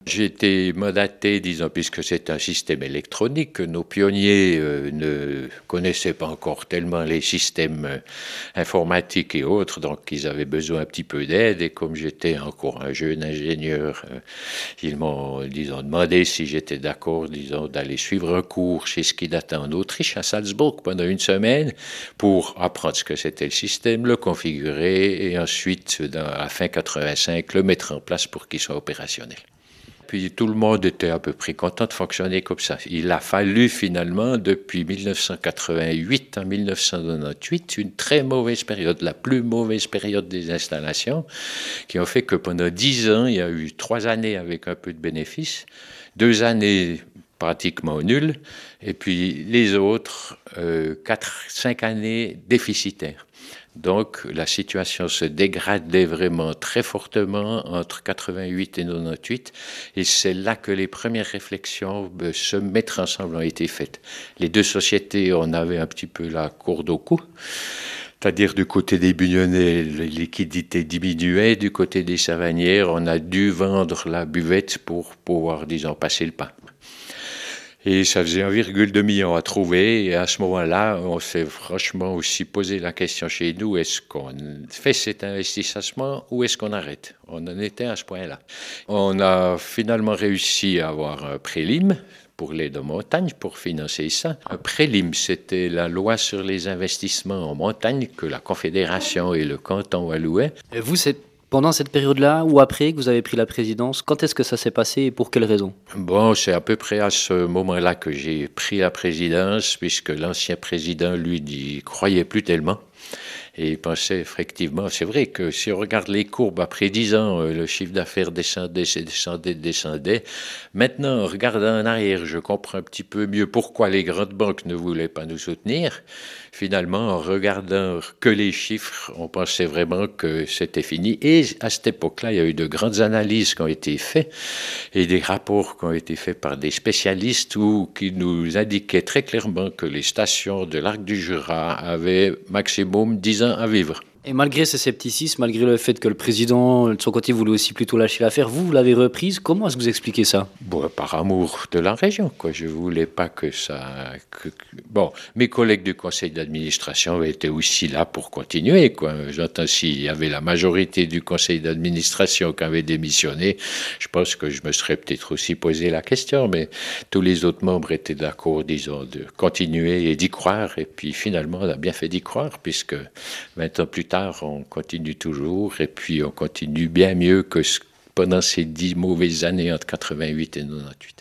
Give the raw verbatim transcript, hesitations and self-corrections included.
J'ai été mandaté, disons, puisque c'est un système électronique, que nos pionniers euh, ne connaissaient pas encore tellement les systèmes euh, informatiques et autres, donc ils avaient besoin un petit peu d'aide. Et comme j'étais encore un jeune ingénieur, euh, ils m'ont, disons, demandé si j'étais d'accord, disons, d'aller suivre un cours chez Skidata en Autriche, à Salzbourg, pendant une semaine, pour apprendre ce que c'était le système, le configurer, et ensuite, dans, à fin quatre-vingt-cinq, le mettre en place pour qu'il soit opérationnel. Puis tout le monde était à peu près content de fonctionner comme ça. Il a fallu finalement, depuis mille neuf cent quatre-vingt-huit à mille neuf cent quatre-vingt-dix-huit, une très mauvaise période, la plus mauvaise période des installations, qui ont fait que pendant dix ans, il y a eu trois années avec un peu de bénéfices, deux années pratiquement nulles, et puis les autres, euh, quatre, cinq années déficitaires. Donc la situation se dégradait vraiment très fortement entre quatre-vingt-huit et quatre-vingt-dix-huit, et c'est là que les premières réflexions de se mettre ensemble ont été faites. Les deux sociétés, on avait un petit peu la corde au cou, c'est-à-dire du côté des Bugnonnais, les liquidités diminuaient, du côté des Savanières, on a dû vendre la buvette pour pouvoir, disons, passer le pas. Et ça faisait un virgule deux million à trouver. Et à ce moment-là, on s'est franchement aussi posé la question chez nous, est-ce qu'on fait cet investissement ou est-ce qu'on arrête? On en était à ce point-là. On a finalement réussi à avoir un prélim pour l'aide aux montagnes, pour financer ça. Un prélim, c'était la loi sur les investissements en montagne que la Confédération et le canton allouaient. Et vous, c'est pendant cette période-là ou après que vous avez pris la présidence, quand est-ce que ça s'est passé et pour quelles raisons? Bon, c'est à peu près à ce moment-là que j'ai pris la présidence, puisque l'ancien président, lui, n'y croyait plus tellement. Et il pensait effectivement, c'est vrai que si on regarde les courbes, après dix ans, le chiffre d'affaires descendait, descendait, descendait. Maintenant, en regardant en arrière, je comprends un petit peu mieux pourquoi les grandes banques ne voulaient pas nous soutenir. Finalement, en regardant que les chiffres, on pensait vraiment que c'était fini. Et à cette époque-là, il y a eu de grandes analyses qui ont été faites et des rapports qui ont été faits par des spécialistes où, qui nous indiquaient très clairement que les stations de l'Arc du Jura avaient maximum dix ans à vivre. Et malgré ce scepticisme, malgré le fait que le président, de son côté, voulait aussi plutôt lâcher l'affaire, vous, vous l'avez reprise. Comment est-ce que vous expliquez ça? Bon, par amour de la région, quoi. Je voulais pas que ça... Que, que... Bon, mes collègues du conseil d'administration étaient aussi là pour continuer, quoi. J'entends s'il y avait la majorité du conseil d'administration qui avait démissionné, je pense que je me serais peut-être aussi posé la question, mais tous les autres membres étaient d'accord, disons, de continuer et d'y croire. Et puis finalement, on a bien fait d'y croire, puisque vingt ans plus tard, on continue toujours, et puis on continue bien mieux que ce pendant ces dix mauvaises années entre quatre-vingt-huit et quatre-vingt-dix-huit.